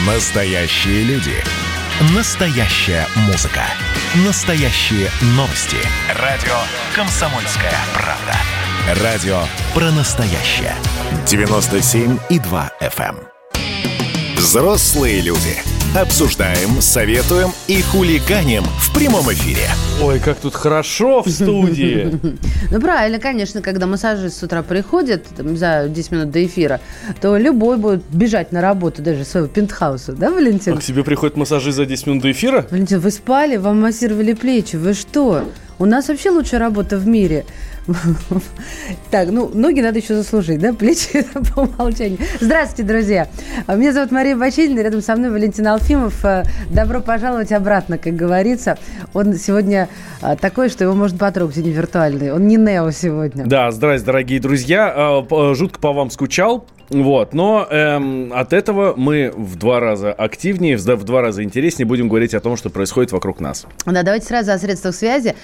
Настоящие люди. Настоящая музыка. Настоящие новости. Радио «Комсомольская правда». Радио про настоящее. 97,2 FM. Взрослые люди. Обсуждаем, советуем и хулиганим в прямом эфире. Ой, как тут хорошо в студии. Ну, правильно, конечно, когда массажист с утра приходит за 10 минут до эфира, то любой будет бежать на работу, даже своего пентхауса, да, Валентин? А к тебе приходит массажист за 10 минут до эфира? Валентин, вы спали, вам массировали плечи, вы что? У нас вообще лучшая работа в мире. Так, ну, ноги надо еще заслужить, да? Плечи по умолчанию. Здравствуйте, друзья. Меня зовут Мария Бачинина, рядом со мной Валентин Алфимов. Добро пожаловать обратно, как говорится. Он сегодня такой, что его можно потрогать, не виртуальный. Он не Нео сегодня. Да, здрасте, дорогие друзья. Жутко по вам скучал. Вот, но от этого мы в 2 раза активнее, в 2 раза интереснее будем говорить о том, что происходит вокруг нас. Да, давайте сразу о средствах связи.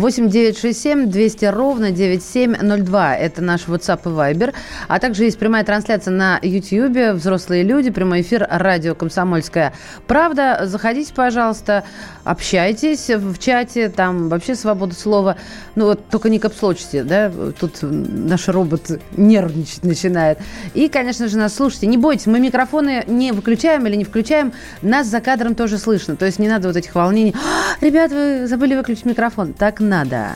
8-967-200-97-02. Это наш WhatsApp и Viber. А также есть прямая трансляция на YouTube. Взрослые люди. Прямой эфир радио «Комсомольская правда». Заходите, пожалуйста, общайтесь в чате. Там вообще свобода слова. Ну, вот только не капслочите, да? Тут наш робот нервничать начинает. И, конечно же, нас слушайте. Не бойтесь, мы микрофоны не выключаем или не включаем. Нас за кадром тоже слышно. То есть не надо вот этих волнений. Ребят, вы забыли выключить микрофон. Так надо.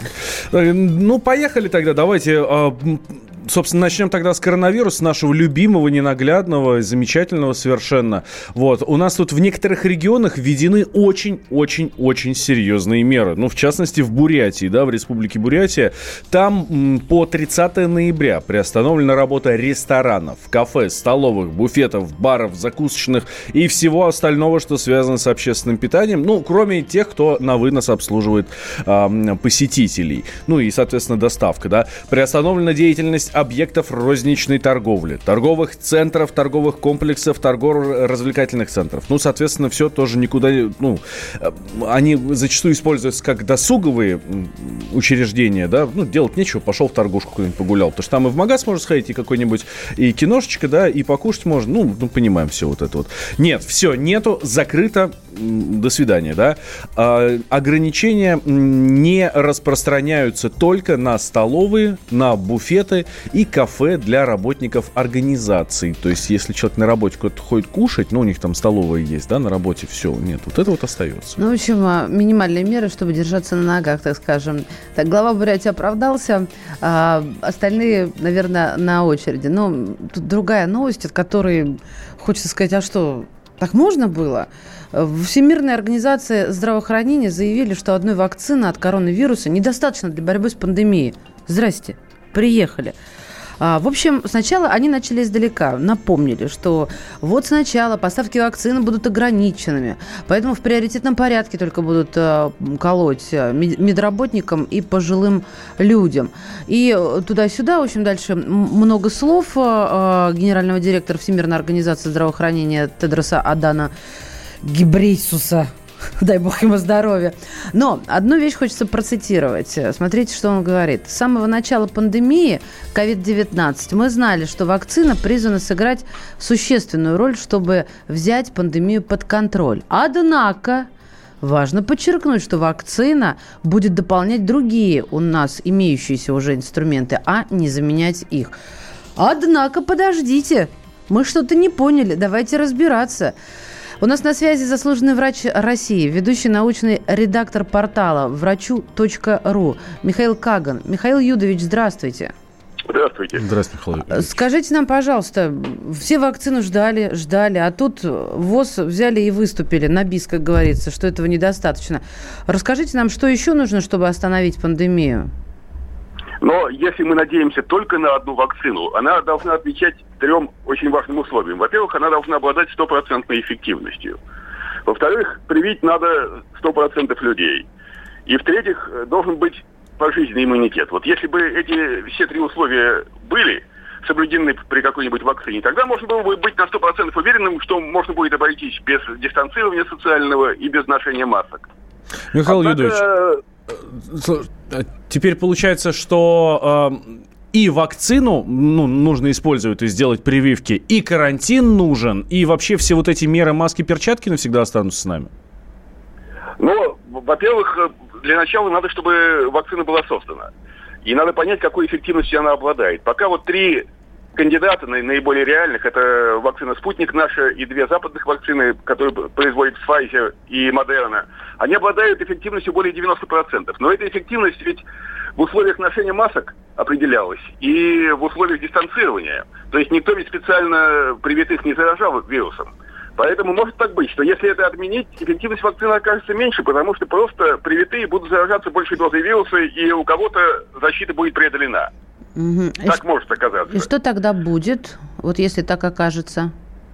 Ну, поехали тогда. Давайте... Собственно, начнем тогда с коронавируса, нашего любимого, ненаглядного, замечательного совершенно. Вот. У нас тут в некоторых регионах введены очень-очень-очень серьезные меры. Ну, в частности, в Бурятии, да, в республике Бурятия. Там по 30 ноября приостановлена работа ресторанов, кафе, столовых, буфетов, баров, закусочных и всего остального, что связано с общественным питанием. Ну, кроме тех, кто на вынос обслуживает посетителей. Ну и, соответственно, доставка, да. Приостановлена деятельность объектов розничной торговли, торговых центров, торговых комплексов, торгово-развлекательных центров. Ну, соответственно, все тоже никуда... Ну, они зачастую используются как досуговые учреждения, да, ну, делать нечего, пошел в торгушку куда-нибудь погулял, потому что там и в магаз можно сходить, и какой-нибудь, и киношечко, да, и покушать можно, ну, понимаем все вот это вот. Нет, все, нету, закрыто, до свидания, да. Ограничения не распространяются только на столовые, на буфеты и кафе для работников организаций. То есть, если человек на работе куда-то ходит кушать, ну, у них там столовая есть, да, на работе, все, нет, вот это вот остается. Ну, в общем, минимальные меры, чтобы держаться на ногах, так скажем. Так, глава Бурятии оправдался, остальные, наверное, на очереди. Но тут другая новость, от которой хочется сказать, а что, так можно было? Всемирная организация здравоохранения заявили, что одной вакцины от коронавируса недостаточно для борьбы с пандемией. Здрасте. Приехали. В общем, сначала они начали издалека. Напомнили, что вот сначала поставки вакцины будут ограниченными. Поэтому в приоритетном порядке только будут колоть медработникам и пожилым людям. И туда-сюда, в общем, дальше много слов генерального директора Всемирной организации здравоохранения Тедроса Адана Гебрейсуса. Дай бог ему здоровья. Но одну вещь хочется процитировать. Смотрите, что он говорит. С самого начала пандемии COVID-19 мы знали, что вакцина призвана сыграть существенную роль, чтобы взять пандемию под контроль. Однако важно подчеркнуть, что вакцина будет дополнять другие у нас имеющиеся уже инструменты, а не заменять их. Однако, подождите, мы что-то не поняли, давайте разбираться. У нас на связи заслуженный врач России, ведущий научный редактор портала врачу.ру Михаил Каган. Михаил Юдович, здравствуйте. Здравствуйте. Здравствуйте, Михаил Юдович. Скажите нам, пожалуйста, все вакцину ждали, а тут ВОЗ взяли и выступили на бис, как говорится, что этого недостаточно. Расскажите нам, что еще нужно, чтобы остановить пандемию? Но если мы надеемся только на одну вакцину, она должна отвечать 3 очень важным условиям. Во-первых, она должна обладать 100% эффективностью. Во-вторых, привить надо 100% людей. И в-третьих, должен быть пожизненный иммунитет. Вот если бы эти все 3 условия были соблюдены при какой-нибудь вакцине, тогда можно было бы быть на 100% уверенным, что можно будет обойтись без дистанцирования социального и без ношения масок. Михаил Юдович, теперь получается, что и вакцину нужно использовать, то есть делать прививки, и карантин нужен, и вообще все вот эти меры, маски, перчатки навсегда останутся с нами? Ну, во-первых, для начала надо, чтобы вакцина была создана. И надо понять, какой эффективностью она обладает. Пока вот 3 кандидата наиболее реальных, это вакцина «Спутник» наша и 2 западных вакцины, которые производят Pfizer и Moderna, они обладают эффективностью более 90%. Но эта эффективность ведь в условиях ношения масок определялась и в условиях дистанцирования. То есть никто ведь специально привитых не заражал вирусом. Поэтому может так быть, что если это отменить, эффективность вакцины окажется меньше, потому что просто привитые будут заражаться большей дозой вируса, и у кого-то защита будет преодолена. Угу. Так может оказаться. И что тогда будет, вот если так окажется?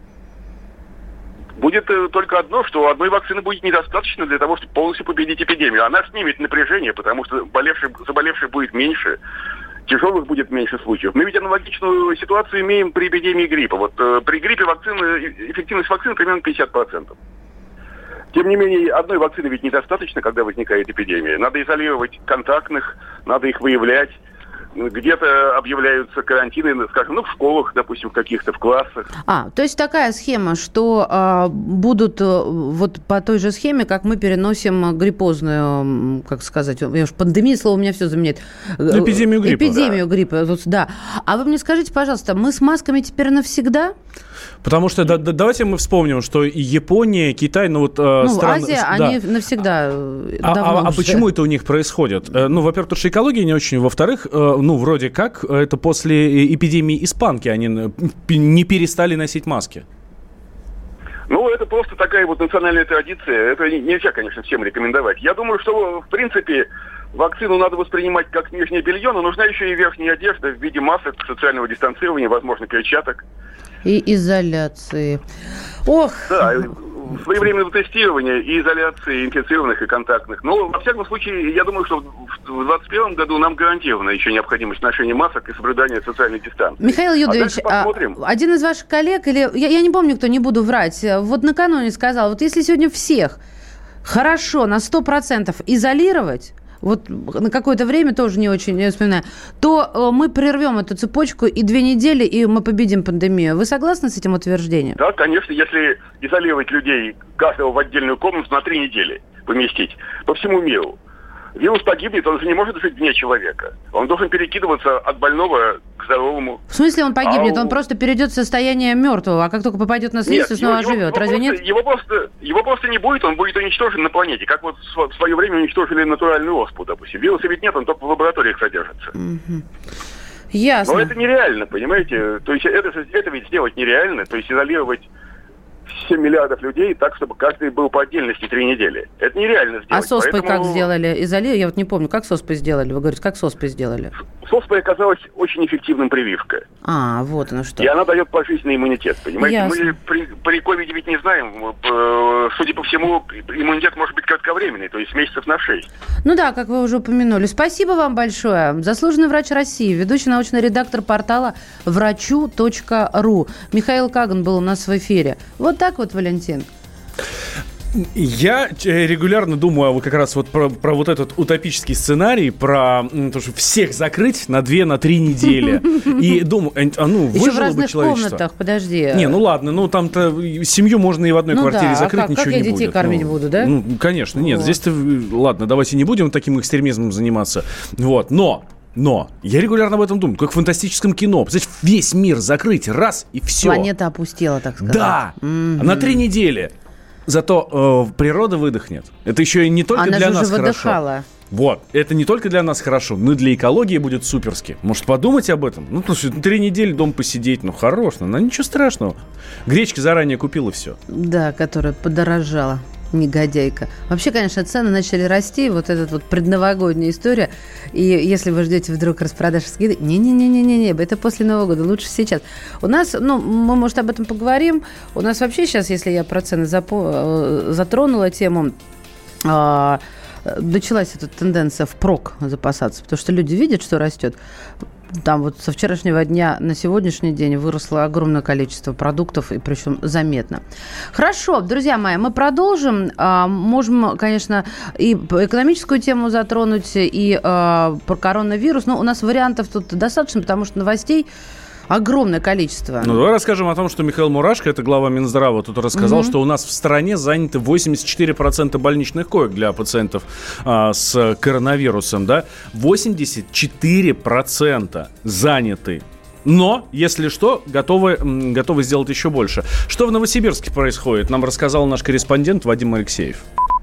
Будет только одно, что одной вакцины будет недостаточно для того, чтобы полностью победить эпидемию. Она снимет напряжение, потому что заболевших будет меньше, тяжелых будет меньше случаев. Мы ведь аналогичную ситуацию имеем при эпидемии гриппа. Вот при гриппе эффективность вакцины примерно 50%. Тем не менее, одной вакцины ведь недостаточно, когда возникает эпидемия. Надо изолировать контактных, надо их выявлять. Где-то объявляются карантины, скажем, в школах, допустим, в каких-то, в классах. То есть такая схема, что будут вот по той же схеме, как мы переносим гриппозную, как сказать, пандемия, слово у меня все заменяет. Эпидемию гриппа. Эпидемию гриппа, да. А вы мне скажите, пожалуйста, мы с масками теперь навсегда? Потому что давайте мы вспомним, что Японя, Китай, страны... Азия, да. Они навсегда давно уже. Почему это у них происходит? Во-первых, потому что экология не очень. Во-вторых, вроде как, это после эпидемии испанки они не перестали носить маски. Это просто такая вот национальная традиция. Это нельзя, конечно, всем рекомендовать. Я думаю, что, в принципе, вакцину надо воспринимать как нижнее белье, но нужна еще и верхняя одежда в виде масок, социального дистанцирования, возможно, перчаток. И изоляции. Да, своевременного тестирования и изоляции инфицированных и контактных. Но, во всяком случае, я думаю, что в 2021 году нам гарантирована еще необходимость ношения масок и соблюдания социальной дистанции. Михаил Юдович, один из ваших коллег, или я не помню, кто, не буду врать, вот накануне сказал, вот если сегодня всех хорошо на 100% изолировать, вот на какое-то время, тоже не очень не вспоминаю, то мы прервем эту цепочку и 2 недели, и мы победим пандемию. Вы согласны с этим утверждением? Да, конечно, если изолировать людей, каждого в отдельную комнату на 3 недели поместить по всему миру. Вирус погибнет, он же не может жить вне человека. Он должен перекидываться от больного к здоровому. В смысле он погибнет? Он просто перейдет в состояние мертвого, а как только попадет на слизь, то снова оживет. Разве нет? Его просто не будет, он будет уничтожен на планете. Как вот в свое время уничтожили натуральную оспу, допустим. Вируса ведь нет, он только в лабораториях содержится. Ясно. Но это нереально, понимаете? То есть это ведь сделать нереально. То есть изолировать 7 миллиардов людей так, чтобы каждый был по отдельности 3 недели. Это нереально сделать. А с оспой как сделали? Я вот не помню, как с оспой сделали? Вы говорите, как с оспой сделали? С оспой оказалась очень эффективным прививка. Вот оно что. И она дает пожизненный иммунитет, понимаете? Ясно. Мы при ковиде ведь не знаем. Судя по всему, иммунитет может быть кратковременный, то есть месяцев на 6. Да, как вы уже упомянули. Спасибо вам большое. Заслуженный врач России, ведущий научный редактор портала врачу.ру. Михаил Каган был у нас в эфире. Вот так вот, Валентин. Я регулярно думаю как раз вот про вот этот утопический сценарий, про то, что всех закрыть на 2-3 недели. И думаю, выжило бы человечество. Еще в разных комнатах, подожди. Ладно, там-то семью можно и в одной квартире закрыть, ничего не будет. Как я детей кормить буду, да? Конечно, нет. Здесь-то, ладно, давайте не будем таким экстремизмом заниматься. Но я регулярно об этом думаю, как в фантастическом кино. Представляете, весь мир закрыть, раз, и все. Планета опустела, так сказать. Да, на 3 недели. Зато природа выдохнет. Это еще и не только для нас хорошо. Она же выдыхала. Вот, это не только для нас хорошо, но и для экологии будет суперски. Может, подумать об этом? Слушай, 3 недели дома посидеть, хорош, ничего страшного. Гречки заранее купил и все. Да, которая подорожала. Негодяйка. Вообще, конечно, цены начали расти. Вот эта вот предновогодняя история. И если вы ждете вдруг распродаж скидок, не-не-не-не-не, это после Нового года, лучше сейчас. У нас, мы, может, об этом поговорим. У нас вообще сейчас, если я про цены затронула тему, началась эта тенденция впрок запасаться, потому что люди видят, что растет. там вот со вчерашнего дня на сегодняшний день выросло огромное количество продуктов, и причем заметно. Хорошо, друзья мои, мы продолжим. Можем, конечно, и экономическую тему затронуть, и про коронавирус. Но у нас вариантов тут достаточно, потому что новостей огромное количество. Ну, давай расскажем о том, что Михаил Мурашко, это глава Минздрава, тут рассказал, что у нас в стране заняты 84% больничных коек для пациентов с коронавирусом, да? 84% заняты. Но, если что, готовы сделать еще больше. Что в Новосибирске происходит, нам рассказал наш корреспондент Вадим Алексеев.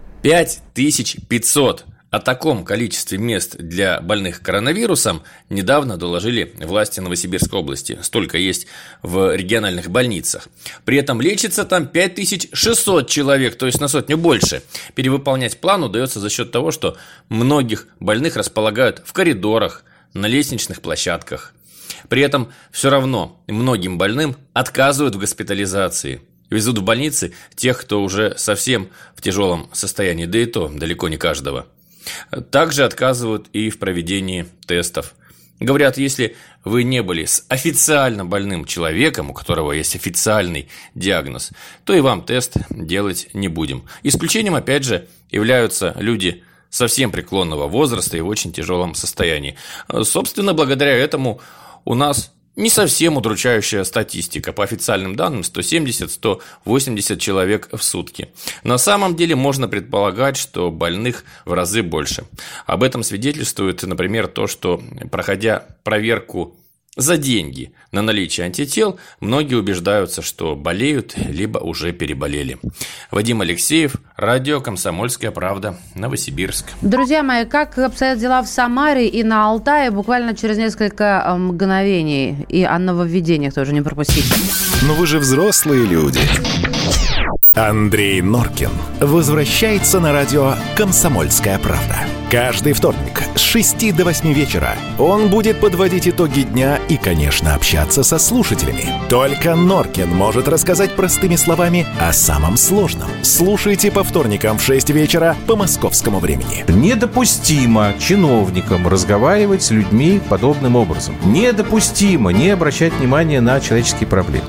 5500. О таком количестве мест для больных коронавирусом недавно доложили власти Новосибирской области. Столько есть в региональных больницах. При этом лечится там 5600 человек, то есть на сотню больше. Перевыполнять план удается за счет того, что многих больных располагают в коридорах, на лестничных площадках. При этом все равно многим больным отказывают в госпитализации. Везут в больницы тех, кто уже совсем в тяжелом состоянии, да и то далеко не каждого. Также отказывают и в проведении тестов. Говорят, если вы не были с официально больным человеком, у которого есть официальный диагноз, то и вам тест делать не будем. Исключением, опять же, являются люди совсем преклонного возраста и в очень тяжелом состоянии. Собственно, благодаря этому у нас не совсем удручающая статистика. По официальным данным 170-180 человек в сутки. На самом деле можно предполагать, что больных в разы больше. Об этом свидетельствует, например, то, что, проходя проверку за деньги на наличие антител, многие убеждаются, что болеют, либо уже переболели. Вадим Алексеев, радио «Комсомольская правда», Новосибирск. Друзья мои, как обстоят дела в Самаре и на Алтае, буквально через несколько мгновений. И о нововведениях тоже не пропустите. Но вы же взрослые люди. Андрей Норкин возвращается на радио «Комсомольская правда». Каждый вторник с 6 до 8 вечера он будет подводить итоги дня и, конечно, общаться со слушателями. Только Норкин может рассказать простыми словами о самом сложном. Слушайте по вторникам в 6 вечера по московскому времени. Недопустимо чиновникам разговаривать с людьми подобным образом. Недопустимо не обращать внимания на человеческие проблемы.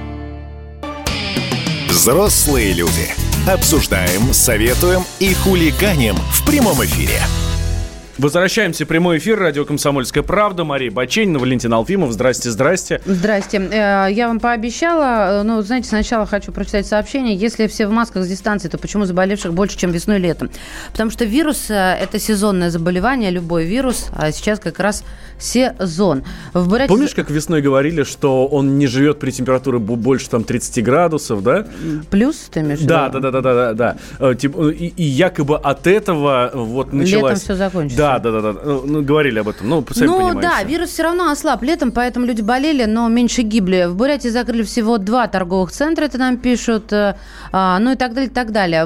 Взрослые люди. Обсуждаем, советуем и хулиганим в прямом эфире. Возвращаемся в прямой эфир. Радио «Комсомольская правда». Мария Баченина, Валентин Алфимов. Здрасте, здрасте. Здрасте. Я вам пообещала, знаете, сначала хочу прочитать сообщение. Если все в масках с дистанцией, то почему заболевших больше, чем весной и летом? Потому что вирус – это сезонное заболевание, любой вирус, а сейчас как раз сезон. Помнишь, как весной говорили, что он не живет при температуре больше 30 градусов, да? Плюс, ты имеешь в виду? Да. И якобы от этого вот началась... Летом все закончится. Да. Говорили об этом. Сами понимаете. Да, вирус все равно ослаб летом, поэтому люди болели, но меньше гибли. В Бурятии закрыли всего 2 торговых центра, это нам пишут, и так далее, и так далее.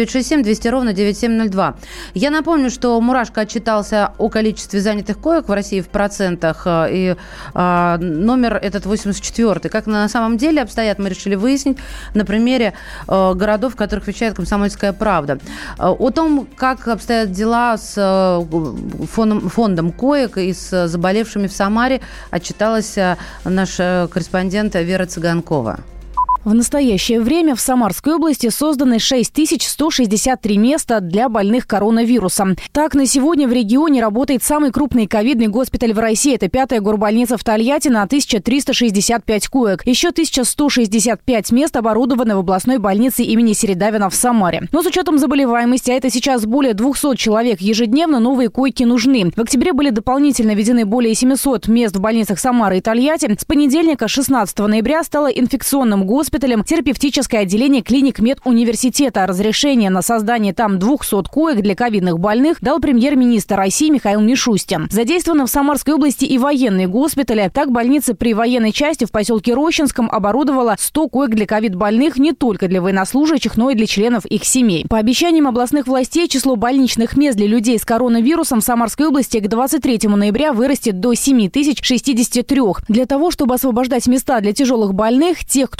8-967-200-97-02. Я напомню, что Мурашко отчитался о количестве занятых коек в России в процентах, и номер этот 84-й. Как на самом деле обстоят, мы решили выяснить на примере городов, в которых вещает «Комсомольская правда». О том, как обстоят дела с фондом коек и с заболевшими в Самаре, отчиталась наш корреспондент Вера Цыганкова. В настоящее время в Самарской области созданы 6163 места для больных коронавирусом. Так, на сегодня в регионе работает самый крупный ковидный госпиталь в России. Это 5-я горбольница в Тольятти на 1365 коек. Еще 1165 мест оборудованы в областной больнице имени Середавина в Самаре. Но с учетом заболеваемости, а это сейчас более 200 человек ежедневно, новые койки нужны. В октябре были дополнительно введены более 700 мест в больницах Самары и Тольятти. С понедельника, 16 ноября, стало инфекционным госпиталем терапевтическое отделение клиник медуниверситета. Разрешение на создание там 200 коек для ковидных больных дал премьер-министр России Михаил Мишустин. Задействованы в Самарской области и военные госпитали. Так, больница при военной части в поселке Рощинском оборудовала 100 коек для ковид-больных не только для военнослужащих, но и для членов их семей. По обещаниям областных властей, число больничных мест для людей с коронавирусом в Самарской области к 23 ноября вырастет до 7063. Для того, чтобы освобождать места для тяжелых больных, тех, кто уже выздоровел,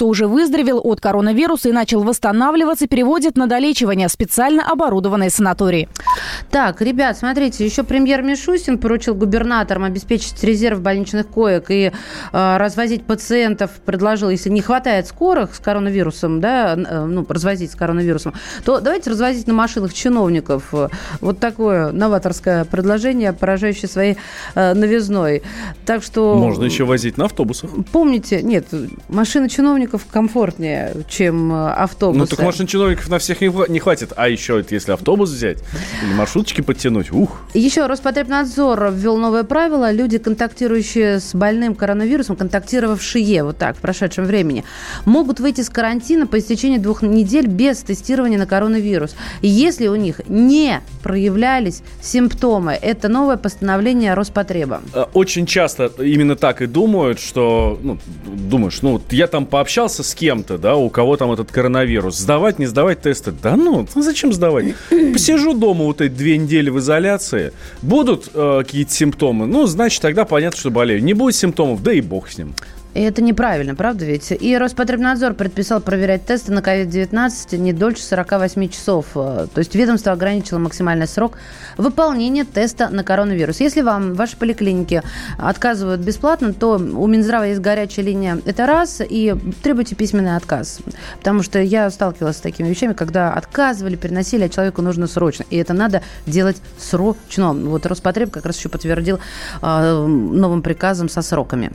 выздоровел от коронавируса и начал восстанавливаться, переводят на долечивание в специально оборудованные санатории. Так, ребят, смотрите, еще премьер Мишустин поручил губернаторам обеспечить резерв больничных коек и развозить пациентов, предложил, если не хватает скорых с коронавирусом, да, развозить с коронавирусом, то давайте развозить на машинах чиновников. Вот такое новаторское предложение, поражающее своей новизной. Так что... Можно еще возить на автобусах. Помните, нет, машина чиновников комфортнее, чем автобусы. Ну, так машин чиновников на всех не хватит. А еще, если автобус взять или маршруточки подтянуть, Еще Роспотребнадзор ввел новое правило. Люди, контактирующие с больным коронавирусом, контактировавшие вот так в прошедшем времени, могут выйти с карантина по истечении 2 недель без тестирования на коронавирус. Если у них не проявлялись симптомы. Это новое постановление Роспотреба. Очень часто именно так и думают, что, думаешь, я там пообщался с кем-то, да, у кого там этот коронавирус. Сдавать, не сдавать тесты? Да зачем сдавать? Посижу дома вот эти 2 недели в изоляции. Будут какие-то симптомы? Значит, тогда понятно, что болею. Не будет симптомов, да и бог с ним. И это неправильно, правда ведь? И Роспотребнадзор предписал проверять тесты на COVID-19 не дольше 48 часов. То есть ведомство ограничило максимальный срок выполнения теста на коронавирус. Если вам в вашей поликлинике отказывают бесплатно, то у Минздрава есть горячая линия. Это раз. И требуйте письменный отказ. Потому что я сталкивалась с такими вещами, когда отказывали, переносили, а человеку нужно срочно. И это надо делать срочно. Вот Роспотреб как раз еще подтвердил новым приказом со сроками.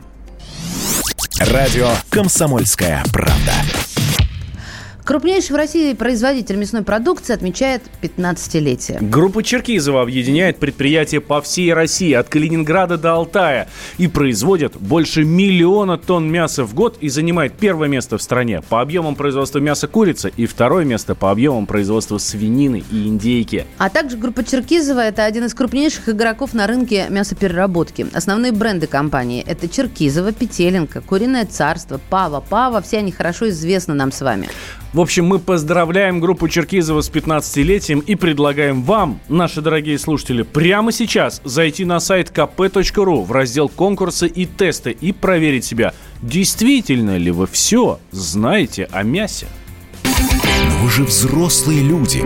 Радио «Комсомольская правда». Крупнейший в России производитель мясной продукции отмечает 15-летие. Группа Черкизова объединяет предприятия по всей России, от Калининграда до Алтая, и производит больше 1 миллиона тонн мяса в год и занимает 1-е место в стране по объемам производства мяса курицы и 2-е место по объемам производства свинины и индейки. А также группа Черкизова – это один из крупнейших игроков на рынке мясопереработки. Основные бренды компании – это Черкизово, Петелинка, Куриное царство, Пава. Все они хорошо известны нам с вами. В общем, мы поздравляем группу Черкизова с 15-летием и предлагаем вам, наши дорогие слушатели, прямо сейчас зайти на сайт kp.ru в раздел «Конкурсы и тесты» и проверить себя, действительно ли вы все знаете о мясе. Но вы же взрослые люди.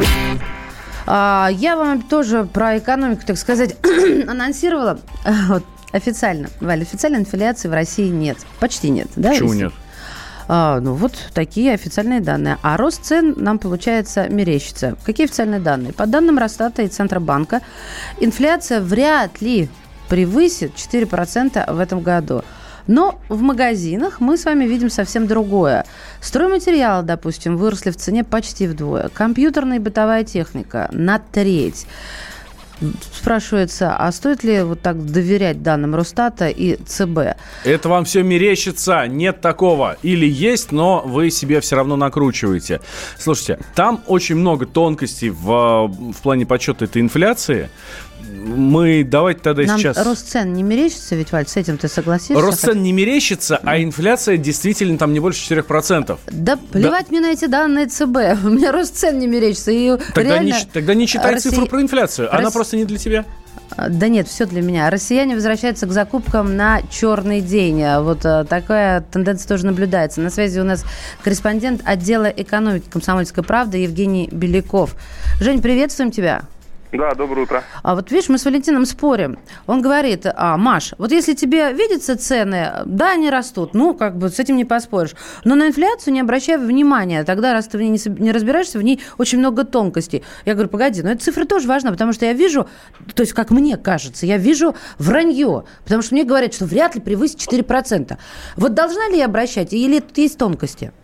Я вам тоже про экономику, так сказать, анонсировала. Официально, Валя, официальной инфляции в России нет. Почти нет. Да, почему нет? Вот такие официальные данные. А рост цен нам, получается, мерещится. Какие официальные данные? По данным Росстата и Центробанка, инфляция вряд ли превысит 4% в этом году. Но в магазинах мы с вами видим совсем другое. Стройматериалы, допустим, выросли в цене почти вдвое. Компьютерная и бытовая техника на треть. Спрашивается, а стоит ли вот так доверять данным Росстата и ЦБ? Это вам все мерещится, нет такого. Или есть, но вы себе все равно накручиваете. Слушайте, там очень много тонкостей в плане подсчета этой инфляции. Давайте тогда нам сейчас... рост цен не мерещится, ведь, Валь, с этим ты согласишься? Рост цен не мерещится, а инфляция действительно там не больше 4%. Да плевать мне на эти данные ЦБ. У меня рост цен не мерещится. И тогда не читай цифру про инфляцию. Она просто не для тебя. Да нет, все для меня. Россияне возвращаются к закупкам на черный день. Вот такая тенденция тоже наблюдается. На связи у нас корреспондент отдела экономики «Комсомольской правды» Евгений Беляков. Жень, приветствуем тебя. Да, доброе утро. А вот видишь, мы с Валентином спорим. Он говорит: Маш, вот если тебе видятся цены, да, они растут, с этим не поспоришь. Но на инфляцию не обращай внимания. Тогда, раз ты в ней не разбираешься, в ней очень много тонкостей. Я говорю, погоди, но эта цифра тоже важна, потому что я вижу, то есть, как мне кажется, я вижу вранье. Потому что мне говорят, что вряд ли превысит 4%. Вот должна ли я обращать, или тут есть тонкости?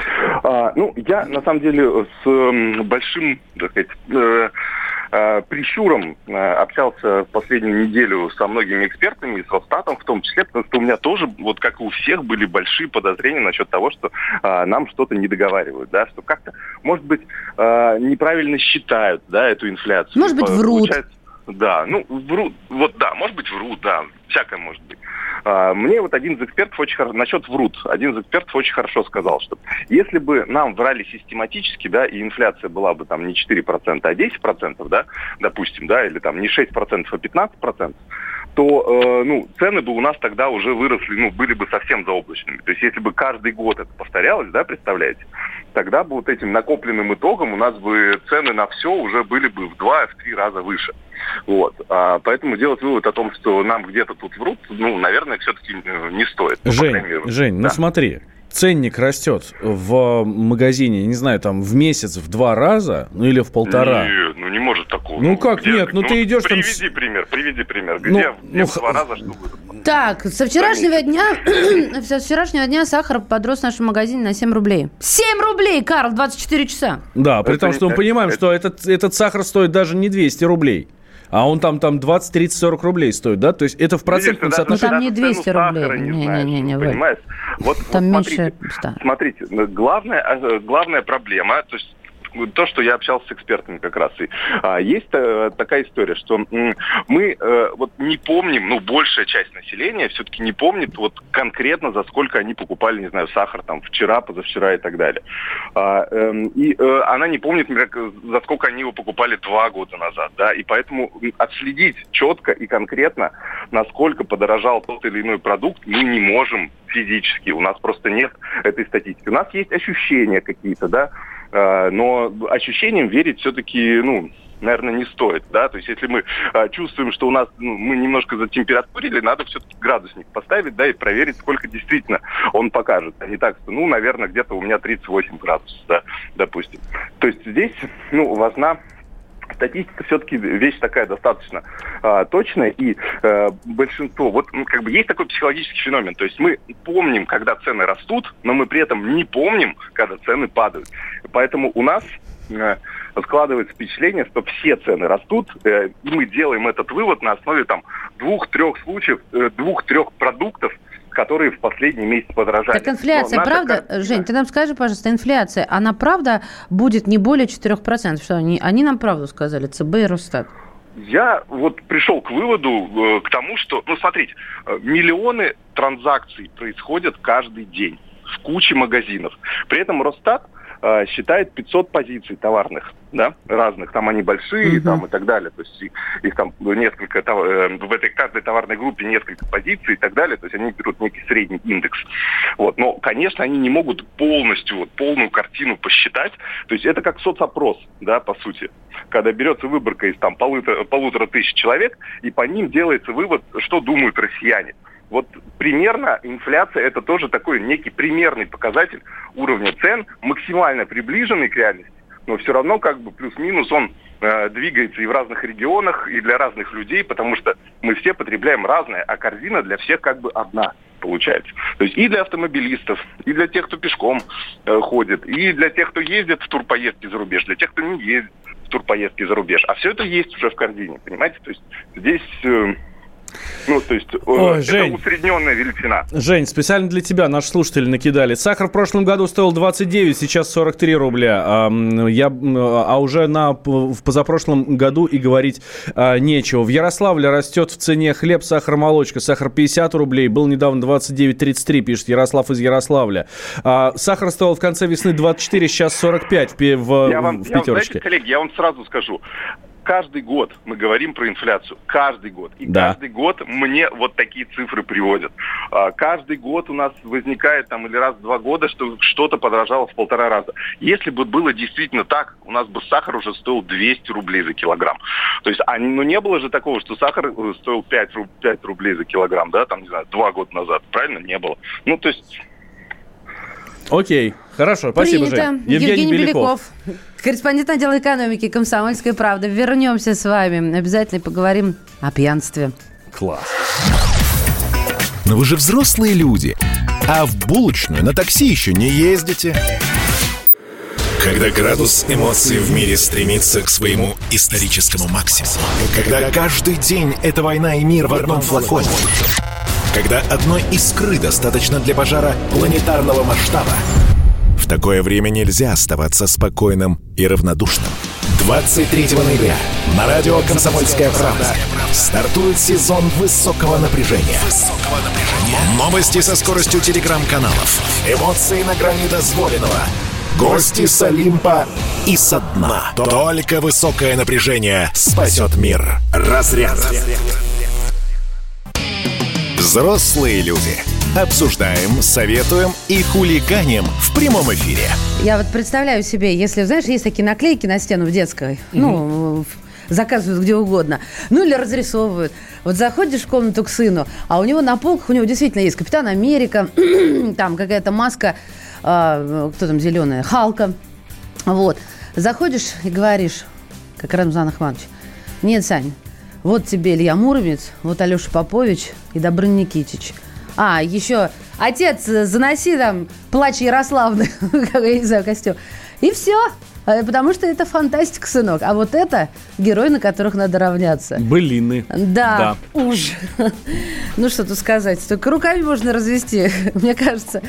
Я, на самом деле, с большим, так сказать, прищуром общался в последнюю неделю со многими экспертами, и с Росстатом в том числе, потому что у меня тоже, вот как и у всех, были большие подозрения насчет того, что нам что-то не договаривают, да, что как-то, может быть, неправильно считают, да, эту инфляцию. Может быть, врут. Да, врут, может быть, врут, да, всякое может быть. Мне вот один из экспертов насчет врут, один из экспертов очень хорошо сказал, что если бы нам врали систематически, да, и инфляция была бы там не 4%, а 10%, да, допустим, да, или там не 6%, а 15%, то цены бы у нас тогда уже выросли, были бы совсем заоблачными. То есть если бы каждый год это повторялось, да, представляете, тогда бы вот этим накопленным итогом у нас бы цены на все уже были бы в 2-3 раза выше. Вот. Поэтому делать вывод о том, что нам где-то тут врут, наверное, все-таки не стоит. Жень, да. Смотри. Ценник растет в магазине, не знаю, там в месяц в 2 раза, или в 1,5. Нет, не может такого. Как где? Нет? Ты идешь там... Приведи пример. Где в 2 раза что будет? Так, со вчерашнего дня сахар подрос в нашем магазине на 7 рублей. 7 рублей, Карл, 24 часа. Да, при том, что мы понимаем, что этот сахар стоит даже не 200 рублей. А он там 20, 30, 40 рублей стоит, да? То есть это в процентном соотношении... Там не 200 рублей. Не, понимаешь? Там меньше 100. Смотрите, главная проблема, то есть то, что я общался с экспертами как раз. Есть такая история, что мы не помним, большая часть населения все-таки не помнит конкретно, за сколько они покупали, не знаю, сахар там вчера, позавчера и так далее. И она не помнит, за сколько они его покупали 2 года назад. Да? И поэтому отследить четко и конкретно, насколько подорожал тот или иной продукт, мы не можем физически. У нас просто нет этой статистики. У нас есть ощущения какие-то, да, но ощущениям верить все-таки, наверное, не стоит, да, то есть если мы чувствуем, что у нас, мы немножко затемпературили, надо все-таки градусник поставить, да, и проверить, сколько действительно он покажет, а не так, что, наверное, где-то у меня 38 градусов, да, допустим. То есть здесь, важна статистика все-таки вещь такая достаточно точная, и большинство, есть такой психологический феномен, то есть мы помним, когда цены растут, но мы при этом не помним, когда цены падают. Поэтому у нас складывается впечатление, что все цены растут, и мы делаем этот вывод на основе 2-3 случаев, 2-3 продуктов, которые в последний месяц подорожали. Так инфляция, правда, Жень, ты нам скажи, пожалуйста, инфляция, она правда будет не более 4%? Что они нам правду сказали, ЦБ и Росстат? Я пришел к выводу, к тому, что, смотрите, миллионы транзакций происходят каждый день в куче магазинов. При этом Росстат считает 500 позиций товарных, да, разных, там они большие, там и так далее, то есть их там несколько, в этой каждой товарной группе несколько позиций и так далее, то есть они берут некий средний индекс. Но, конечно, они не могут полностью, полную картину посчитать, то есть это как соцопрос, да, по сути, когда берется выборка из 1500 человек, и по ним делается вывод, что думают россияне. Примерно инфляция – это тоже такой некий примерный показатель уровня цен, максимально приближенный к реальности, но все равно плюс-минус он двигается и в разных регионах, и для разных людей, потому что мы все потребляем разное, а корзина для всех одна получается. То есть и для автомобилистов, и для тех, кто пешком ходит, и для тех, кто ездит в турпоездки за рубеж, для тех, кто не ездит в турпоездки за рубеж. А все это есть уже в корзине, понимаете? То есть здесь... это Жень, усредненная величина. Жень, специально для тебя наши слушатели накидали. Сахар в прошлом году стоил 29, сейчас 43 рубля. А уже в позапрошлом году и говорить нечего. В Ярославле растет в цене хлеб, сахар, молочка. Сахар 50 рублей, был недавно 29,33, пишет Ярослав из Ярославля. Сахар стоил в конце весны 24, сейчас 45 в Пятерочке. Знаете, коллеги, я вам сразу скажу. Каждый год мы говорим про инфляцию. Каждый год. И каждый год мне такие цифры приводят. Каждый год у нас возникает или раз в 2 года, что что-то подорожало в 1,5 раза. Если бы было действительно так, у нас бы сахар уже стоил 200 рублей за килограмм. То есть, не было же такого, что сахар стоил 5 рублей за килограмм, да, 2 года назад. Правильно? Не было. То есть... Окей, хорошо, спасибо, Жень. Евгений Беляков, корреспондент отдела экономики «Комсомольской правды». Вернемся с вами. Обязательно поговорим о пьянстве. Класс. Но вы же взрослые люди. А в булочную на такси еще не ездите. Когда градус эмоций в мире стремится к своему историческому максимуму. Когда каждый день это война и мир в одном флаконе. Когда одной искры достаточно для пожара планетарного масштаба. В такое время нельзя оставаться спокойным и равнодушным. 23 ноября на радио «Комсомольская правда» стартует сезон высокого напряжения. Новости со скоростью телеграм-каналов. Эмоции на грани дозволенного. Гости с Олимпа и со дна. Только высокое напряжение спасет мир. Разряд. Взрослые люди. Обсуждаем, советуем и хулиганим в прямом эфире. Я вот представляю себе, если, знаешь, есть такие наклейки на стену в детской, заказывают где угодно, ну или разрисовывают. Вот заходишь в комнату к сыну, а у него на полках, у него действительно есть Капитан Америка, там какая-то маска, кто там зеленая, Халка. Вот. Заходишь и говоришь, как Рамзан Ахматович: нет, Сань, вот тебе Илья Муромец, вот Алеша Попович и Добрын Никитич. А, еще, отец, заноси там плач Ярославны, как я не знаю, костюм. И все. Потому что это фантастика, сынок. А вот это герои, на которых надо равняться. Былины. Да. Уж. Ну, что тут сказать. Только руками можно развести. Мне кажется,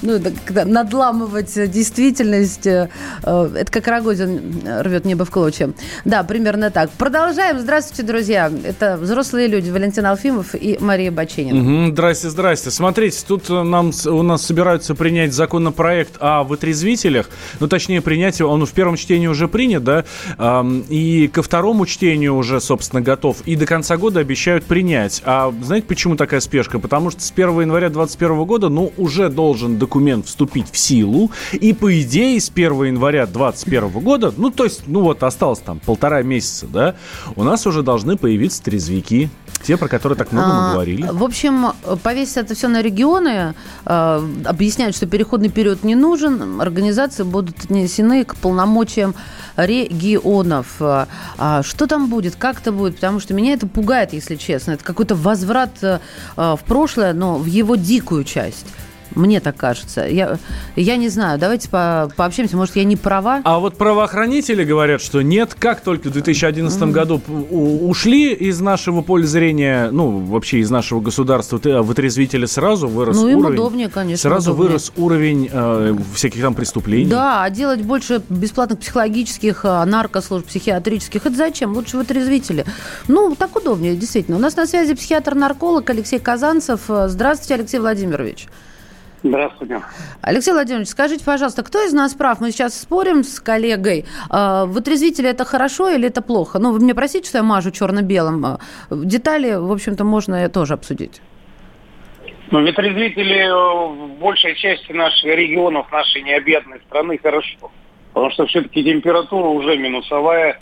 надламывать действительность. Это как Рогозин рвет небо в клочья. Да, примерно так. Продолжаем. Здравствуйте, друзья. Это взрослые люди. Валентин Алфимов и Мария Баченина. Здрасте. Смотрите, тут у нас собираются принять законопроект о вытрезвителях. Ну, точнее, принять его. Он в первом чтении уже принят, да, и ко второму чтению уже, собственно, готов, и до конца года обещают принять. А знаете, почему такая спешка? Потому что с 1 января 2021 года, уже должен документ вступить в силу, и, по идее, с 1 января 2021 года, осталось там 1,5 месяца, да, у нас уже должны появиться трезвики. Те, про которые так много мы говорили. В общем, повесить это все на регионы, объясняют, что переходный период не нужен, организации будут отнесены к полномочиям регионов. Что там будет, как это будет? Потому что меня это пугает, если честно. Это какой-то возврат в прошлое, но в его дикую часть. Мне так кажется. Я не знаю. Давайте пообщаемся. Может, я не права? А вот правоохранители говорят, что нет. Как только в 2011 году ушли из нашего поля зрения, вообще из нашего государства, вытрезвители, сразу вырос уровень. Им удобнее, конечно. Сразу вырос уровень всяких там преступлений. Да, а делать больше бесплатных психологических, наркослужб, психиатрических, это зачем? Лучше вытрезвители. Так удобнее, действительно. У нас на связи психиатр-нарколог Алексей Казанцев. Здравствуйте, Алексей Владимирович. Здравствуйте. Алексей Владимирович, скажите, пожалуйста, кто из нас прав? Мы сейчас спорим с коллегой. Вытрезвители – это хорошо или это плохо? Вы меня простите, что я мажу черно-белым. Детали, в общем-то, можно тоже обсудить. Вытрезвители в большей части наших регионов, нашей необъятной страны хорошо. Потому что все-таки температура уже минусовая.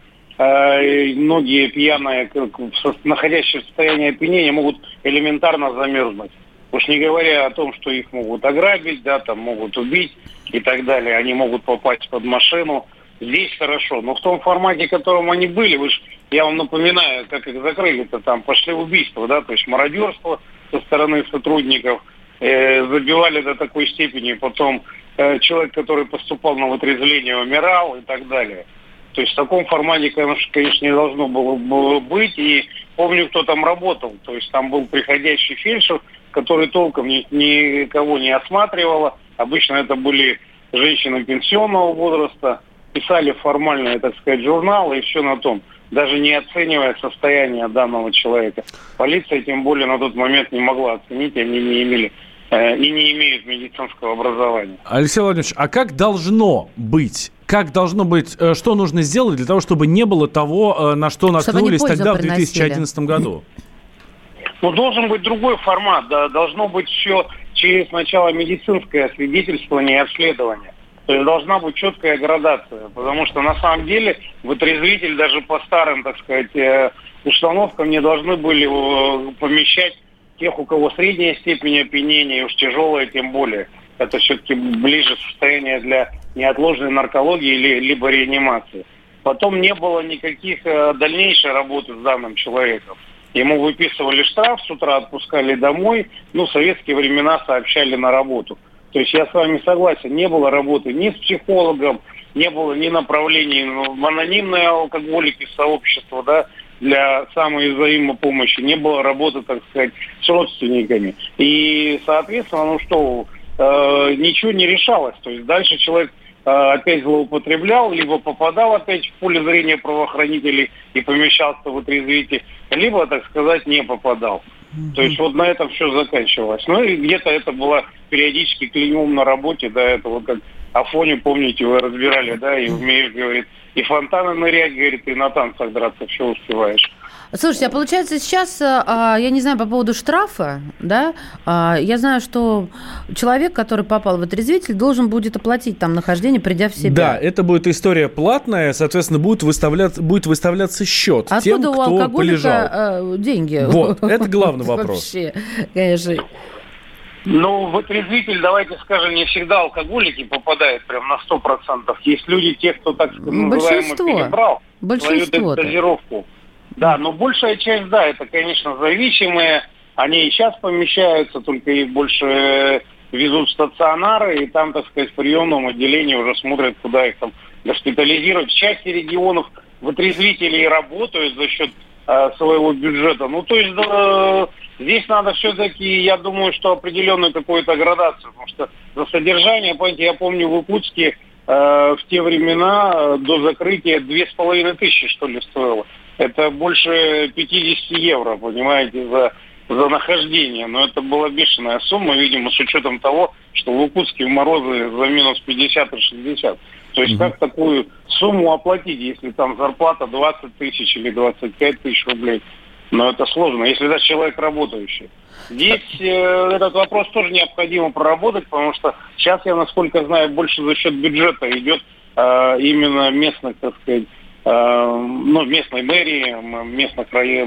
И многие пьяные, находящие в состоянии опьянения, могут элементарно замерзнуть. Уж не говоря о том, что их могут ограбить, могут убить и так далее. Они могут попасть под машину. Здесь хорошо. Но в том формате, в котором они были, я вам напоминаю, как их закрыли-то, там пошли убийства, то есть мародерство со стороны сотрудников, забивали до такой степени. Потом человек, который поступал на вытрезвление, умирал и так далее. То есть в таком формате, конечно, не должно было быть. И помню, кто там работал. То есть там был приходящий фельдшер, который толком никого не осматривала. Обычно это были женщины пенсионного возраста. Писали формальные, так сказать, журналы и все на том. Даже не оценивая состояние данного человека. Полиция, тем более, на тот момент не могла оценить. Они не имели и не имеют медицинского образования. Алексей Владимирович, а как должно быть? Что нужно сделать для того, чтобы не было того, на что наткнулись тогда, в 2011 году? Должен быть другой формат. Должно быть все через сначала медицинское освидетельствование и обследование. То есть должна быть четкая градация. Потому что на самом деле вытрезвитель даже по старым, так сказать, установкам не должны были помещать тех, у кого средняя степень опьянения, уж тяжелая тем более. Это все-таки ближе состояние для неотложной наркологии либо реанимации. Потом не было никаких дальнейшей работы с данным человеком. Ему выписывали штраф, с утра отпускали домой, в советские времена сообщали на работу. То есть я с вами согласен, не было работы ни с психологом, не было ни направлений в анонимные алкоголики сообщества, для самой взаимопомощи, не было работы, так сказать, с родственниками. И, соответственно, ничего не решалось. То есть дальше человек опять злоупотреблял, либо попадал опять в поле зрения правоохранителей и помещался в вытрезвитель, либо, так сказать, не попадал. То есть на этом все заканчивалось. И где-то это было периодически клеймом на работе, это как Афоню, помните, вы разбирали, да, и умеешь, говорит, и фонтаны нырять, говорит, и на танцах драться, все успеваешь. Слушайте, а получается сейчас, я не знаю, по поводу штрафа, да, я знаю, что человек, который попал в отрезвитель, должен будет оплатить там нахождение, придя в себя. Да, это будет история платная, соответственно, будет выставляться счет тем, откуда у кто алкоголика полежал. Деньги? Вот, это главный вопрос. Вообще, конечно. Ну, в отрезвитель, давайте скажем, не всегда алкоголики попадают прям на 100%. Есть люди, те, кто, так называемо, перебрал свою дозировку. Да, но большая часть, да, это, конечно, зависимые. Они и сейчас помещаются, только их больше везут в стационары, и там, так сказать, в приемном отделении уже смотрят, куда их там госпитализировать. В части регионов в отрезвители работают за счет своего бюджета. Ну, то есть здесь надо все-таки, я думаю, что определенную какую-то градацию, потому что за содержание, понимаете, я помню в Иркутске в те времена до закрытия 2500, что ли, стоило. Это больше 50 евро, понимаете, за нахождение. Но это была бешеная сумма, видимо, с учетом того, что в Иркутске в морозы за минус 50 и 60. То есть как такую сумму оплатить, если там зарплата 20 тысяч или 25 тысяч рублей? Но это сложно, если даже человек работающий. Здесь этот вопрос тоже необходимо проработать, потому что сейчас, я, насколько знаю, больше за счет бюджета идет именно местных, так сказать, местной мэрии, местных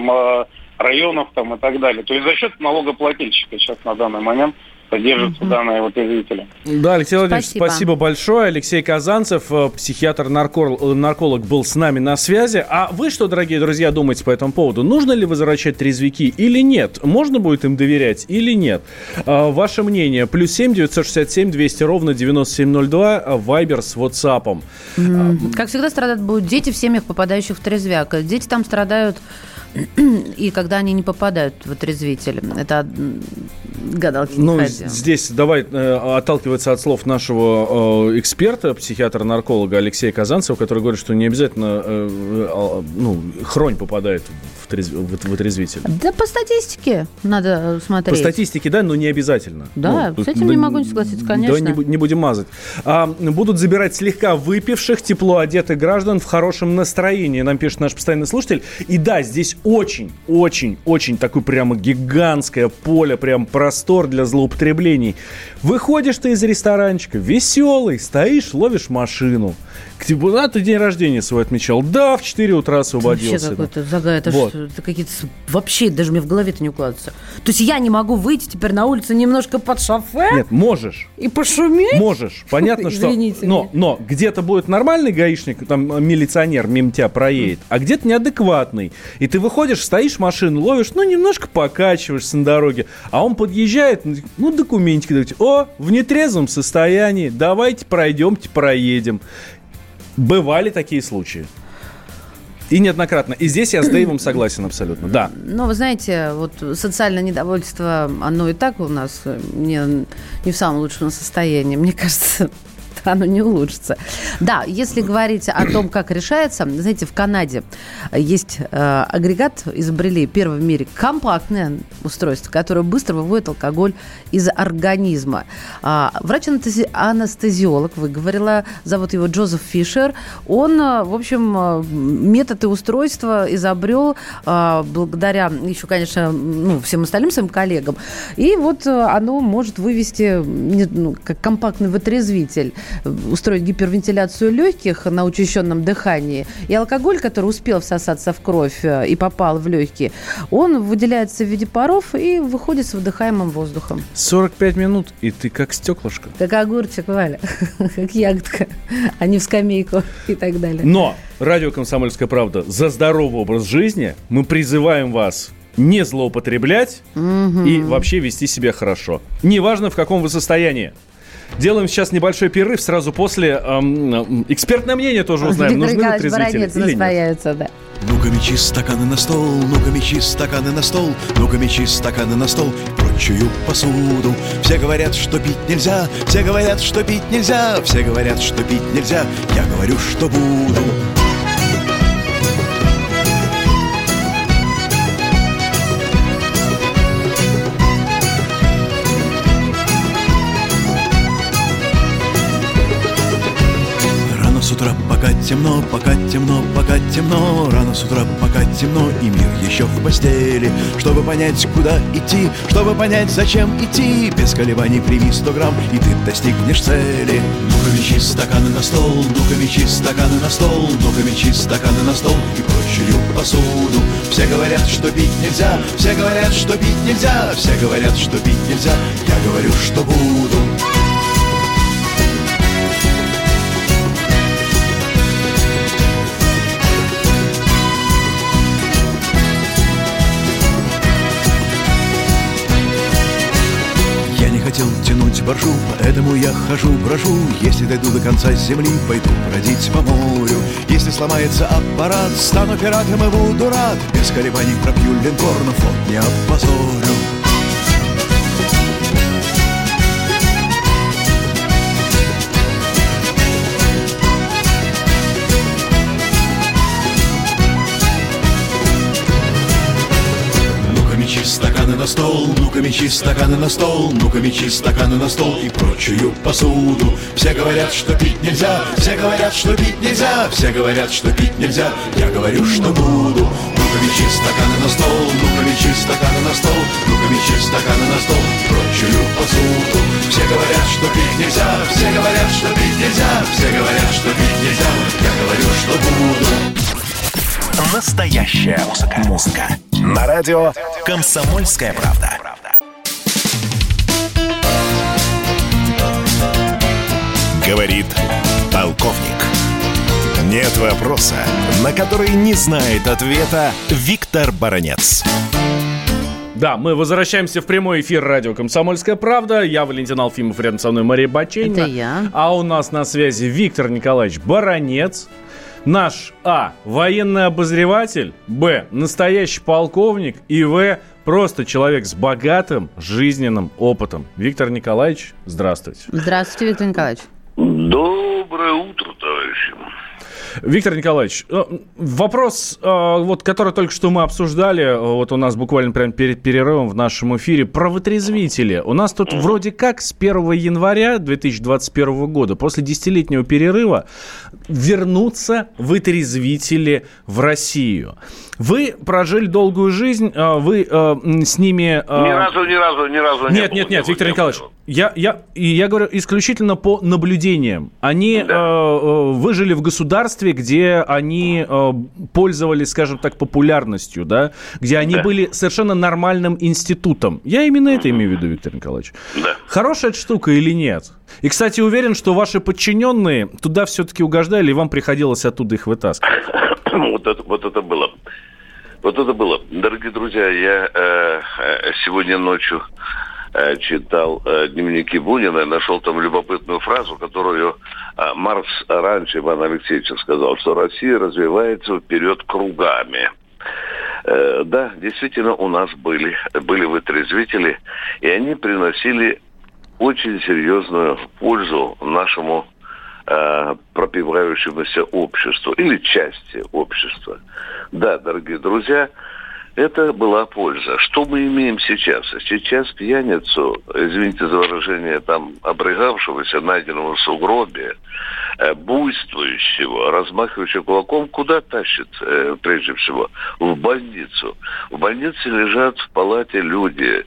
районов там и так далее. То есть за счет налогоплательщика сейчас на данный момент содержатся данные отрезвители. Да, Алексей Владимирович, спасибо большое. Алексей Казанцев, психиатр-нарколог, был с нами на связи. А вы что, дорогие друзья, думаете по этому поводу? Нужно ли возвращать трезвяки или нет? Можно будет им доверять или нет? Ваше мнение. +7 967 200 ровно 9702. Вайбер с WhatsApp. Как всегда, страдать будут дети в семьях, попадающих в трезвяк. Дети там страдают и когда они не попадают в отрезвитель. Это гадалки не ходят. Здесь давай отталкиваться от слов нашего эксперта, психиатра-нарколога Алексея Казанцева, который говорит, что не обязательно хронь попадает в отрезвитель. Да, по статистике надо смотреть. По статистике, да, но не обязательно. Да, с этим не могу не согласиться, конечно. Да, не будем мазать. Будут забирать слегка выпивших, тепло одетых граждан в хорошем настроении, нам пишет наш постоянный слушатель. И да, здесь очень такое прямо гигантское поле, прям простор для злоупотреблений. Выходишь ты из ресторанчика, веселый, стоишь, ловишь машину. Ты день рождения свой отмечал. Да, в 4 утра освободился. Вообще какой-то загад. Это вот. Это какие-то... Вообще даже мне в голове-то не укладывается. То есть я не могу выйти теперь на улицу немножко под шофе? Нет, можешь. И пошуметь? Можешь. Понятно, что... Но где-то будет нормальный гаишник, там милиционер мимо тебя проедет, а где-то неадекватный. И ты выходишь, стоишь, машину ловишь, немножко покачиваешься на дороге, а он подъезжает, документики дают. В нетрезвом состоянии, давайте пройдемте, проедем. Бывали такие случаи. И неоднократно. И здесь я с Дэйвом согласен абсолютно, да. Но вы знаете, вот социальное недовольство, оно и так у нас не в самом лучшем состоянии. Мне кажется, оно не улучшится. Да, если говорить о том, как решается, знаете, в Канаде есть агрегат, изобрели первый в мире компактное устройство, которое быстро выводит алкоголь из организма. Врач-анестезиолог, выговорила, зовут его Джозеф Фишер, он, в общем, метод и устройство изобрел благодаря еще, конечно, всем остальным своим коллегам. И вот оно может вывести, как компактный вытрезвитель, устроить гипервентиляцию легких на учащенном дыхании. И алкоголь, который успел всосаться в кровь и попал в легкие, он выделяется в виде паров и выходит с выдыхаемым воздухом. 45 минут, и ты как стеклышко. Как огурчик, Валя. Как ягодка, а не в скамейку и так далее. Но радио «Комсомольская правда» за здоровый образ жизни. Мы призываем вас не злоупотреблять и вообще вести себя хорошо. Неважно, в каком вы состоянии. Делаем сейчас небольшой перерыв, сразу после экспертное мнение тоже узнаем, нужны ли отрезвители или нет. Да. Ну-ка мечи стаканы на стол, ну-ка мечи стаканы на стол, ну-ка мечи стаканы на стол, прочую посуду. Все говорят, что пить нельзя, все говорят, что пить нельзя, все говорят, что пить нельзя, я говорю, что буду. с утра, пока темно, пока темно, пока темно. Рано с утра, пока темно, и мир еще в постели. Чтобы понять, куда идти, чтобы понять, зачем идти, без колебаний прими 100 грамм, и ты достигнешь цели. Ну-ка мечи стаканы на стол, ну-ка мечи стаканы на стол, ну-ка мечи стаканы на стол и прочую посуду. Все говорят, что пить нельзя, все говорят, что пить нельзя, все говорят, что пить нельзя, я говорю, что буду. Хотел тянуть боржу, поэтому я хожу, брожу. Если дойду до конца земли, пойду бродить по морю. Если сломается аппарат, стану пиратом и буду рад. Без колебаний пропью линкор, но флот не опозорю. Мечи стаканы на стол, ну-ка мечи стаканы на стол, ну-ка мечи стаканы на стол и прочую посуду. Все говорят, что пить нельзя, все говорят, что пить нельзя, все говорят, что пить нельзя, я говорю, что буду. Ну-ка мечи стаканы на стол, ну-ка мечи стаканы на стол, ну-ка мечи стаканы на стол и прочую посуду. Все говорят, что пить нельзя, все говорят, что пить нельзя, все говорят, что пить нельзя, я говорю, что буду. Настоящая музыка. На радио «Комсомольская правда». Говорит полковник. Нет вопроса, на который не знает ответа Виктор Баранец. Да, мы возвращаемся в прямой эфир радио «Комсомольская правда». Я Валентин Алфимов, рядом со мной Мария Баченина. Это я. А у нас на связи Виктор Николаевич Баранец. Наш А. военный обозреватель, Б. настоящий полковник и В. просто человек с богатым жизненным опытом. Виктор Николаевич, здравствуйте. Здравствуйте, Виктор Николаевич. Доброе утро, товарищи. Виктор Николаевич, вопрос, вот, который только что мы обсуждали, вот у нас буквально прямо перед перерывом в нашем эфире, про вытрезвители. У нас тут вроде как с 1 января 2021 года, после 10-летнего перерыва, вернутся вытрезвители в Россию. Вы прожили долгую жизнь, вы с ними... Ни разу не было. Нет, Виктор Николаевич, я говорю исключительно по наблюдениям. Они выжили в государстве, где они пользовались, скажем так, популярностью, да, где они были совершенно нормальным институтом. Я именно это имею в виду, Виктор Николаевич. Да. Хорошая эта штука или нет? И, кстати, уверен, что ваши подчиненные туда все-таки угождали, и вам приходилось оттуда их вытаскивать. Вот это было. Дорогие друзья, я сегодня ночью читал дневники Бунина и нашел там любопытную фразу, которую Маркс раньше, Иван Алексеевич, сказал, что Россия развивается вперед кругами. Да, действительно, у нас были вытрезвители, и они приносили очень серьезную пользу нашему пропивающемуся обществу или части общества. Да, дорогие друзья, это была польза. Что мы имеем сейчас? Сейчас пьяницу, извините за выражение, там, обрыгавшегося, найденного в сугробе, буйствующего, размахивающего кулаком, куда тащит, прежде всего? В больницу. В больнице лежат в палате люди,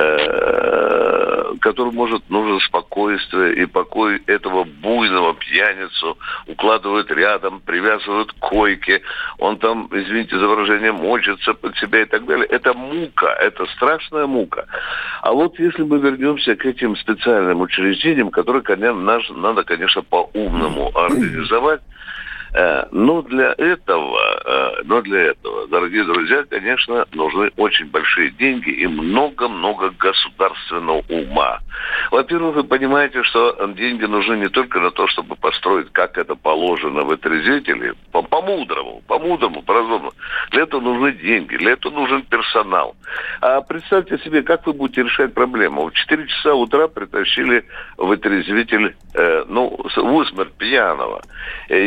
которым, может, нужно спокойствие и покой этого буйного пьяницу, укладывают рядом, привязывают к койке, он там, извините за выражение, мочится под себя и так далее. Это мука, это страшная мука. А вот если мы вернемся к этим специальным учреждениям, которые, конечно, надо, конечно, по-умному организовать, но для этого, дорогие друзья, конечно, нужны очень большие деньги и много-много государственного ума. Во-первых, вы понимаете, что деньги нужны не только на то, чтобы построить, как это положено, вытрезвители, по-мудрому, по-разумному. Для этого нужны деньги, для этого нужен персонал. А представьте себе, как вы будете решать проблему. В 4 часа утра притащили вытрезвитель, в усмерть пьяного. Его надо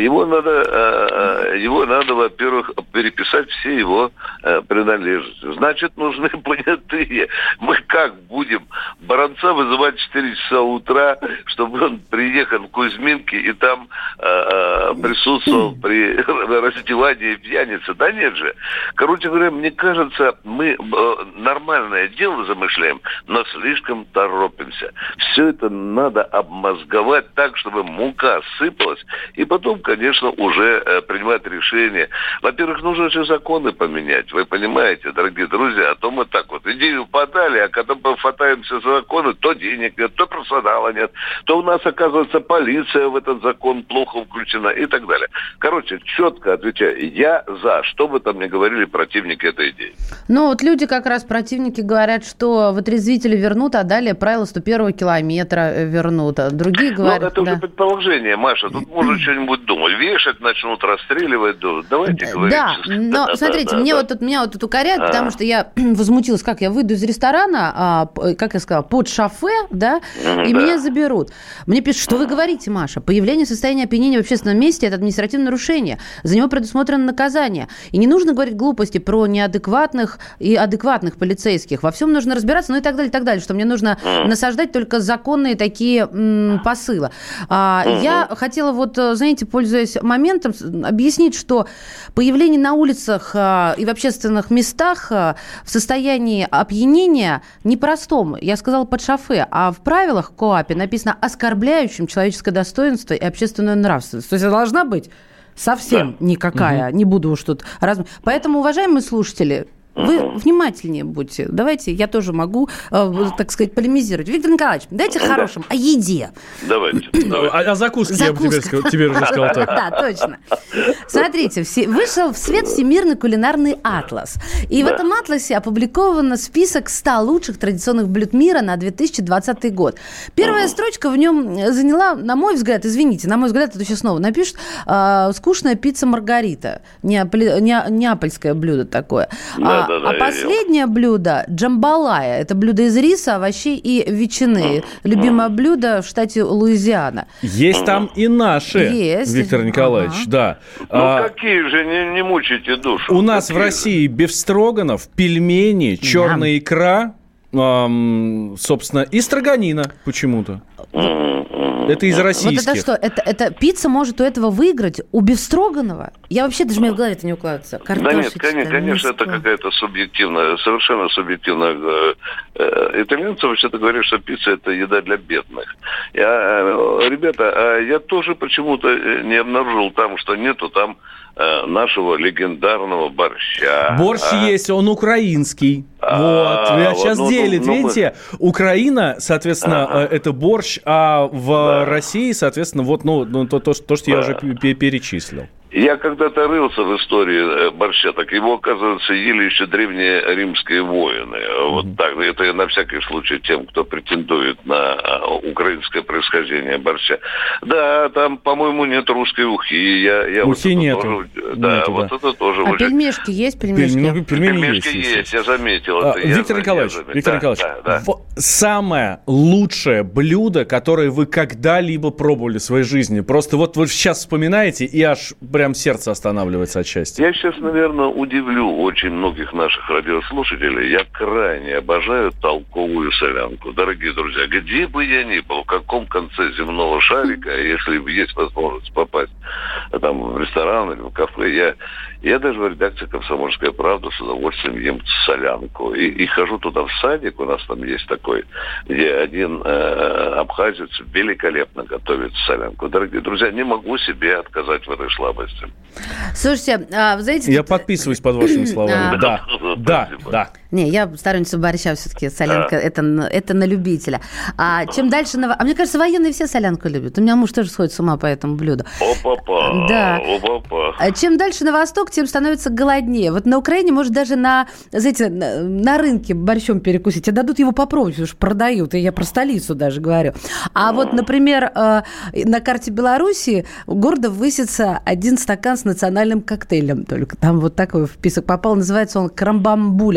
надо, во-первых, переписать все его принадлежности. Значит, нужны понятые. Мы как будем баронца вызывать в 4 часа утра, чтобы он приехал в Кузьминки и там присутствовал при раздевании пьяницы? Да нет же. Короче говоря, мне кажется, мы нормальное дело замышляем, но слишком торопимся. Все это надо обмозговать так, чтобы мука сыпалась, и потом, конечно, уже принимать решение. Во-первых, нужно же законы поменять, вы понимаете, дорогие друзья, а то мы так вот идею подали, а когда мы хватаемся за законы, то денег нет, то персонала нет, то у нас, оказывается, полиция в этот закон плохо включена и так далее. Короче, четко отвечаю, я за, что бы там ни говорили противники этой идеи. Ну, вот люди как раз, противники, говорят, что вытрезвители вернут, а далее правила 101-го километра вернут. А другие говорят... Ну, это уже предположение, Маша. Тут можно что-нибудь думать. Вешать начнут, расстреливать. Давайте говорить. Да, но смотрите, меня вот тут укоряют, потому что я возмутилась, как я выйду из ресторана, как я сказала, под шофе, да, и меня заберут. Мне пишут, что вы говорите, Маша? Появление состояния опьянения в общественном месте – это административное нарушение. За него предусмотрено наказание. И не нужно говорить глупости про неадекватных и адекватных полицейских. Во всем нужно разбираться, ну и так далее, что мне нужно насаждать только законные такие посылы. Я хотела вот, знаете, пользуясь моментом, объяснить, что появление на улицах и в общественных местах в состоянии опьянения непростом. Я сказала под шофе, а в правилах КоАПе написано оскорбляющим человеческое достоинство и общественную нравственность. То есть это должна быть совсем никакая. Не буду уж тут... Поэтому, уважаемые слушатели, вы внимательнее будьте. Давайте, я тоже могу, так сказать, полемизировать. Виктор Николаевич, дайте хорошим о еде. Давайте. О закуске я бы тебе уже сказал так. Да, точно. Смотрите, вышел в свет Всемирный кулинарный атлас. И в этом атласе опубликован список 100 лучших традиционных блюд мира на 2020 год. Первая строчка в нем заняла, на мой взгляд, это сейчас снова напишут, скучная пицца Маргарита. Неапольское блюдо такое. Последнее блюдо – джамбалая. Это блюдо из риса, овощей и ветчины. Любимое блюдо в штате Луизиана. Есть там и наши, Виктор Николаевич, да. Какие же, не мучайте душу. У нас в России бифстроганов, пельмени, черная икра, собственно, и строганина почему-то. Это из российских. Вот это что? Это пицца может у этого выиграть? У бифстроганова? Я вообще даже мне в голове это не укладывается. Да нет, конечно, это какая-то субъективная, совершенно субъективная. Итальянцы вообще-то говорят, что пицца – это еда для бедных. Ребята, я тоже почему-то не обнаружил там, что нету там нашего легендарного борща. Борщ есть, он украинский. Сейчас делит, видите? Украина, соответственно, это борщ, а в России, соответственно, то, что я уже перечислил. Я когда-то рылся в истории борща, так его, оказывается, ели еще древние римские воины. Вот так. Это на всякий случай тем, кто претендует на украинское происхождение борща. Да, там, по-моему, нет русской ухи. Ухи нету. Это тоже. А пельмешки есть? Пельмешки есть, я заметил. Виктор Николаевич, самое лучшее блюдо, которое вы когда-либо пробовали в своей жизни. Просто вот вы сейчас вспоминаете, и аж прям сердце останавливается от счастья. Я сейчас, наверное, удивлю очень многих наших радиослушателей. Я крайне обожаю толковую солянку. Дорогие друзья, где бы я ни был, в каком конце земного шарика, если есть возможность попасть там в ресторан или в кафе, я даже в редакции «Комсомольская правда» с удовольствием ем солянку. И хожу туда в садик, у нас там есть такой, где один абхазец великолепно готовит солянку. Дорогие друзья, не могу себе отказать в этой слабости. Слушайте, знаете... Я подписываюсь под вашими словами. Да. Не, я сторонница борща все-таки. Солянка это на любителя. Чем дальше... мне кажется, военные все солянку любят. У меня муж тоже сходит с ума по этому блюду. Опа-па. Да. Чем дальше на восток, тем становится голоднее. Вот на Украине, может, даже на рынке борщом перекусить. А дадут его попробовать, потому что продают. И я про столицу даже говорю. А вот, например, на карте Белоруссии гордо высится один стакан с национальным коктейлем. Только там вот такой в список попал. Называется он крамбамбуля. Но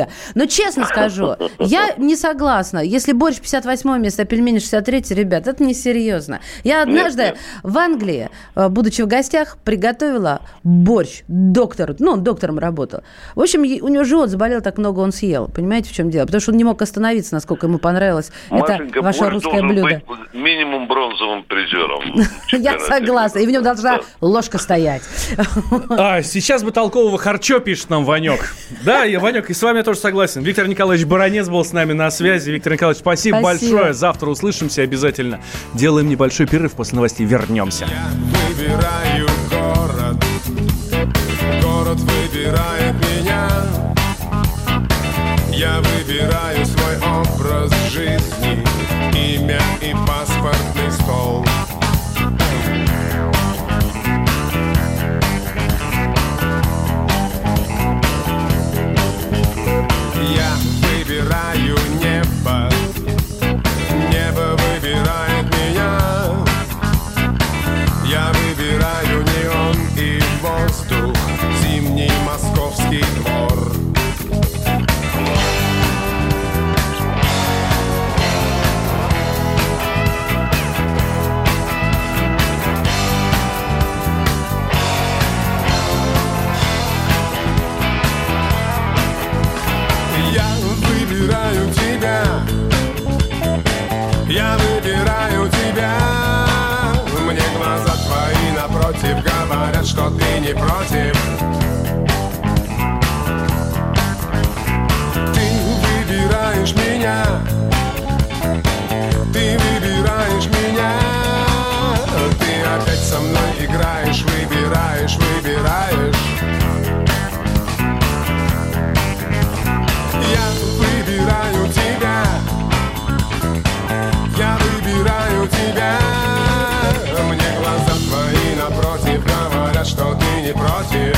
Но честно скажу, я не согласна. Если борщ 58 место, а пельмени 63, ребят, это несерьезно. Я однажды в Англии, будучи в гостях, приготовила борщ доктору. Ну, он доктором работал. В общем, у него живот заболел, так много он съел. Понимаете, в чем дело? Потому что он не мог остановиться, насколько ему понравилось Машенька, это ваше русское блюдо. Быть минимум бронзовым призером. Я согласна. И в нем должна ложка стоять. Сейчас бы толкового харчо, пишет нам Ванек. Да, я, Ванек, и с вами я тоже согласен. Виктор Николаевич Баранец был с нами на связи. Виктор Николаевич, спасибо большое. Завтра услышимся обязательно. Делаем небольшой перерыв, после новостей вернемся. Я выбираю город, город выбирает меня. Я выбираю свой образ жизни, имя и паспортный стол. Я выбираю небо, небо выбирает меня. Я выбираю неон и воздух, зимний московский двор. Я выбираю тебя. Мне глаза твои напротив говорят, что ты не против. Ты выбираешь меня. Ты выбираешь меня. Ты опять со мной играешь, выбираешь, выбираешь. Я выбираю тебя. Я выбираю тебя. Мне глаза твои напротив говорят, что ты не против.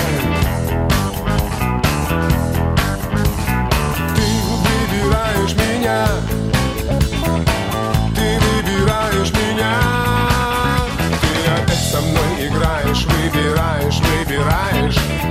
Ты выбираешь меня. Ты выбираешь меня. Ты опять со мной играешь, выбираешь, выбираешь.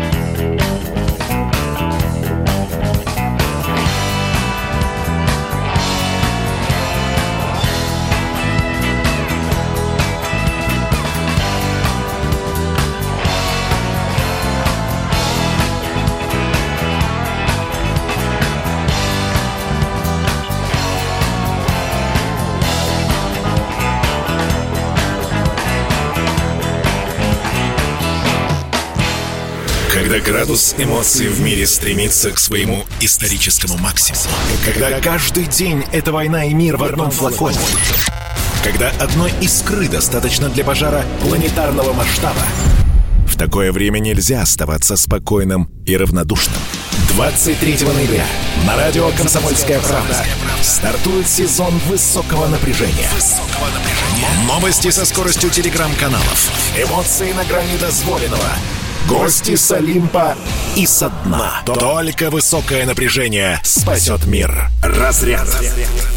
Когда градус эмоций в мире стремится к своему историческому максимуму. Когда каждый день это война и мир в одном флаконе. Когда одной искры достаточно для пожара планетарного масштаба. В такое время нельзя оставаться спокойным и равнодушным. 23 ноября на радио «Комсомольская правда» стартует сезон высокого напряжения. Новости со скоростью телеграм-каналов. Эмоции на грани дозволенного. Гости с Олимпа и со дна. Только высокое напряжение спасет мир. Разряд.